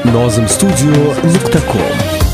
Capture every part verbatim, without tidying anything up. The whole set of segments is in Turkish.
nozim studio nokta com.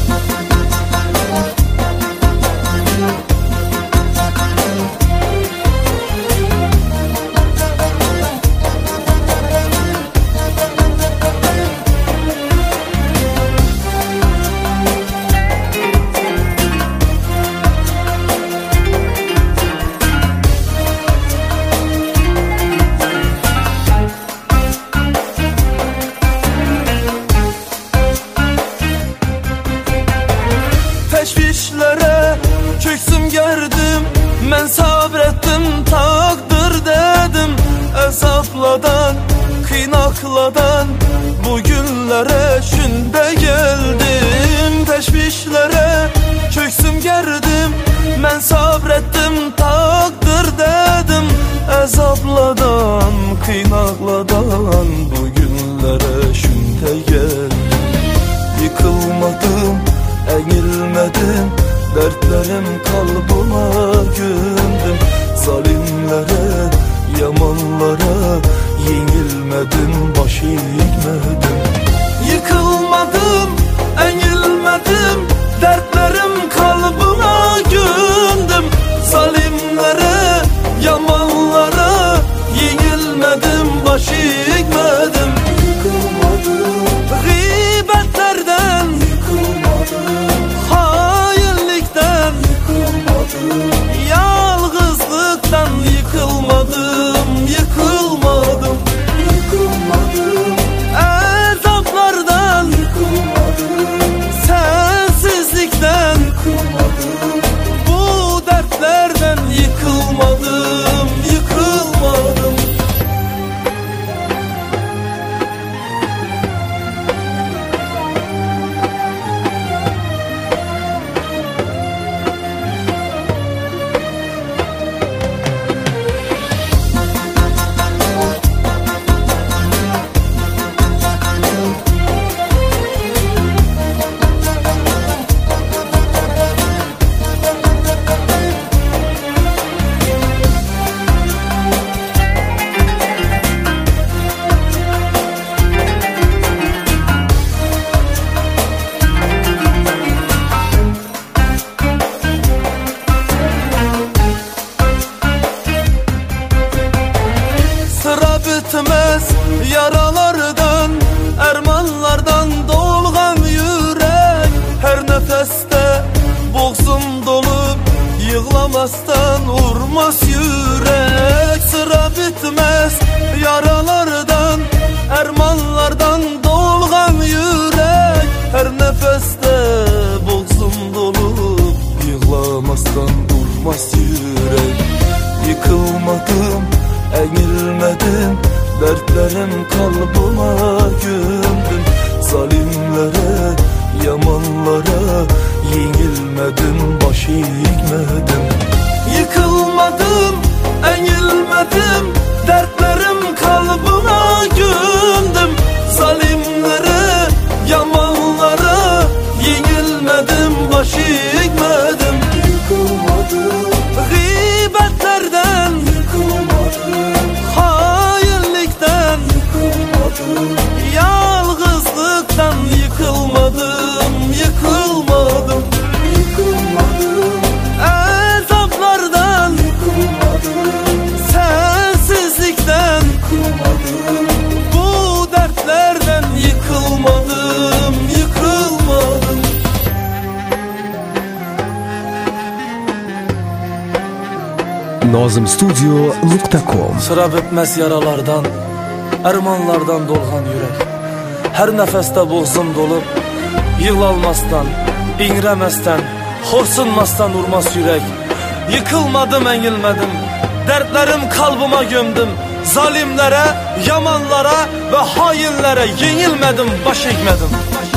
Teşvişlere köksüm gerdim, ben sabrettim, takdir dedim. Ezapladan, kıynakladan bu günlere şünde geldim. Teşvişlere köksüm gerdim, ben sabrettim, takdir dedim. Ezapladan, kıynakladan bu günlere şünde geldim. Yıkılmadım, eğilmedim, dertlerim kalbıma gömdüm. Zalimlere, yamanlara yenilmedim, baş eğmedim. Yıkılmadım, eğilmedim, dertlerim kalbıma gömdüm. Zalimlere, yamanlara yenilmedim, baş eğmedim. Yıkılmadım, gıybetlerden hainlikten yıkılmadım, yalnızlıktan yıkılmadım, yıkılmadım, yıkılmadım, azaplardan yıkılmadım, sensizlikten yıkılmadım, bu dertlerden yıkılmadım, yıkılmadım. Bitmez yaralardan, ermanlardan dolgan yürek. Her nefeste boğzum dolup yığlamastan urmaz yürek. Sıra bitmez yaralardan, ermanlardan dolgan yürek. Her nefeste boğzum dolup yığlamastan urmaz yürek. Yıkılmadım, eğilmedim, dertlerim kalbıma gömdüm. Zalimlere, yamanlara yenilmedim, baş eğmedim. Yıkılmadım, eğilmedim, dertlerim kalbıma gömdüm. Zalimlere, yamanlara yenilmedim, baş eğmedim. Yıkılmadım, gıybetlerden yıkılmadım, hainlikten yıkılmadım, yalnızlıktan yıkılmadım, yıkılmadım, yıkılmadım, azaplardan yıkılmadım, sensizlikten yıkılmadım, bu dertlerden yıkılmadım, yıkılmadım. nozim studio nokta com. Sıra bitmez yaralardan, ermanlardan dolgan yürek. Her nefeste boğzum dolup yığılmastan, ingremesten, horsunmastan urmaz yürek. Yıkılmadım, eğilmedim, dertlerim kalbıma gömdüm. Zalimlere, yamanlara ve hainlere yenilmedim, baş eğmedim.